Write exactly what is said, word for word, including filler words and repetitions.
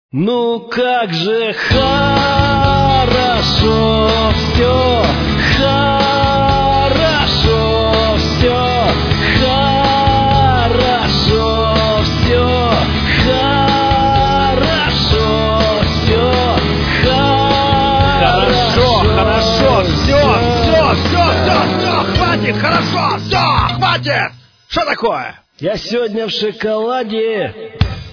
Ну как же хорошо все, хорошо все, хорошо все, хорошо все, Хорошо, хорошо, все, все, все, все, все, хватит, хорошо, все, хватит! Что такое? Я сегодня в шоколаде